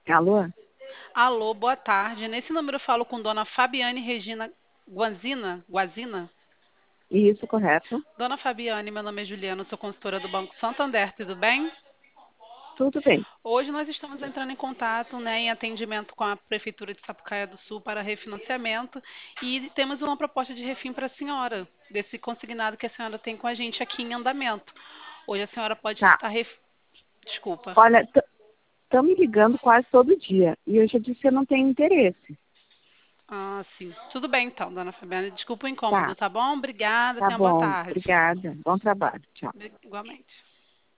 Alô? Alô, boa tarde. Nesse número eu falo com Dona Fabiane Regina Guazina. Isso, correto? Dona Fabiane, meu nome é Juliana, sou consultora do Banco Santander, tudo bem? Tudo bem. Hoje nós estamos entrando em contato, em atendimento com a Prefeitura de Sapucaia do Sul para refinanciamento e temos uma proposta de refim para a senhora, desse consignado que a senhora tem com a gente aqui em andamento. Hoje a senhora pode Tá. estar Desculpa. Olha, estão me ligando quase todo dia e eu já disse que eu não tenho interesse. Ah, sim. Tudo bem então, Dona Fabiane. Desculpa o incômodo, Tá, tá bom? Obrigada, tá tenha uma boa bom. tarde. Obrigada. Bom trabalho. Tchau. Igualmente.